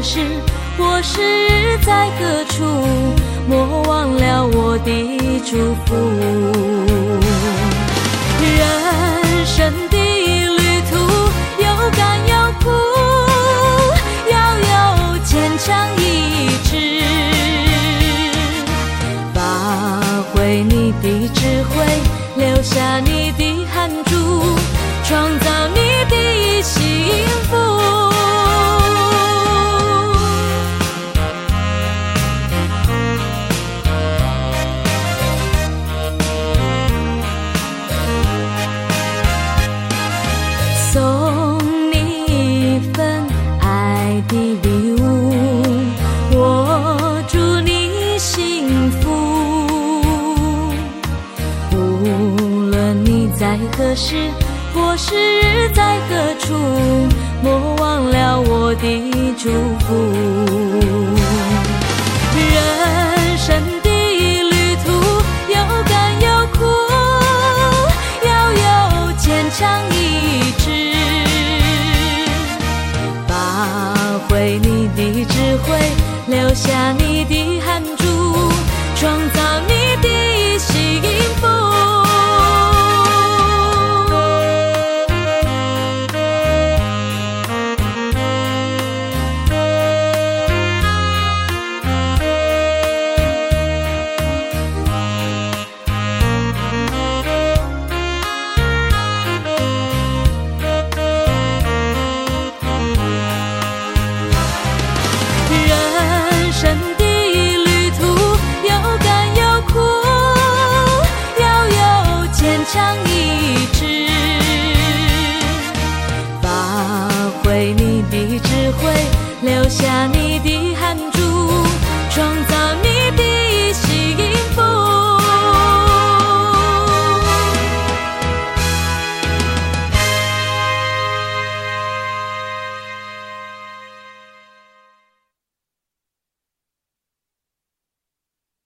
时，或是在何处，莫忘了我的祝福。人生的旅途有甘有苦，要有坚强意志，发挥你的智慧，留下你的汗珠，创造你的幸福。送你一份爱的礼物，我祝你幸福。无论你在何时，或是在何处，莫忘了我的祝福。人生的旅途有甘有苦，要有坚强